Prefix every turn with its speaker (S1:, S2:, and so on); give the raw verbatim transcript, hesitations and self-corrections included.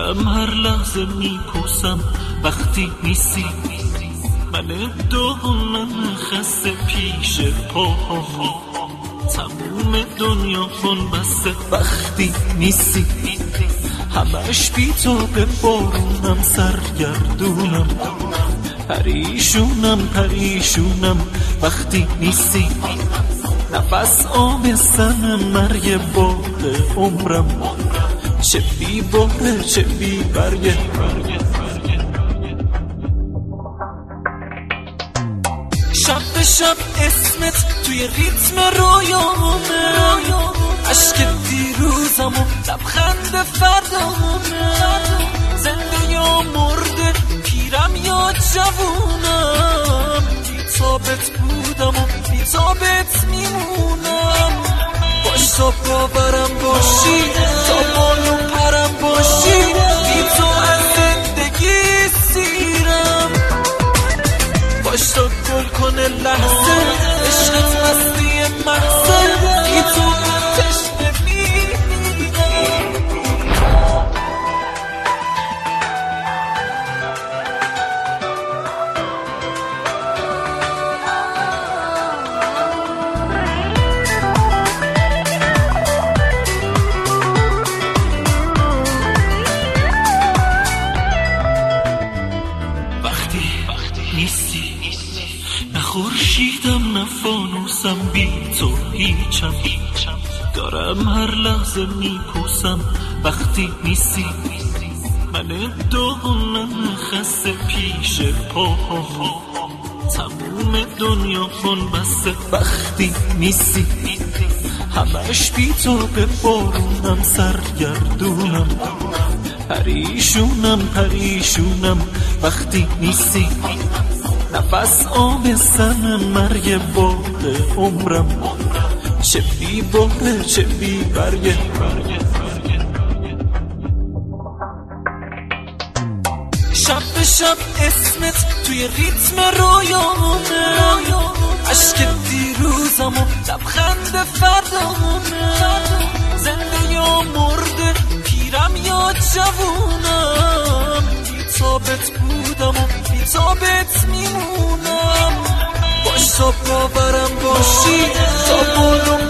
S1: دارم هر لحظه میپرسم وقتی نیستی، من دهنم خسته پیش پا، تموم دنیا خون بسته وقتی نیستی، همش بی تو به بارونم سرگردونم، پریشونم پریشونم وقتی نیستی، نفس آبستن مرگ باغ عمرم، چه بی باره چه بی برگه. شب به شب اسمت توی ریتم رویامه، عشق دیروزم و لبخند فردامه، زنده یا مرده پیرم یا جوونم، بی تابت بودم و بی تابت میمونم، باش تا باورم باشی تا بالو پرم باشی، بی تو از زندگی سیرم، باش تا گل کنه لحظه عشقت مستی محضر، بی تو تشنه میمیرم. نیستی نه خورشیدم نه فانوسم، بی تو هیچم، دارم هر لحظه میپرسم وقتی نیستی، من دهنم خسته پیش پا، تموم دنیا خون بسته وقتی نیستی، همش بی تو به بارونم سرگردونم، پریشونم پریشونم وقتی نیستی، نفس آبستن مرگ باغ عمرم، چه بی باره چه بی برگه. شب به شب اسمت توی ریتم رویامه، عشق دیروزم و لبخند فردامه، زنده یا مرده پیرم یا جوونم، بی تابت بودم و بی تابت میمونم، باش تا باورم باشی تا بالو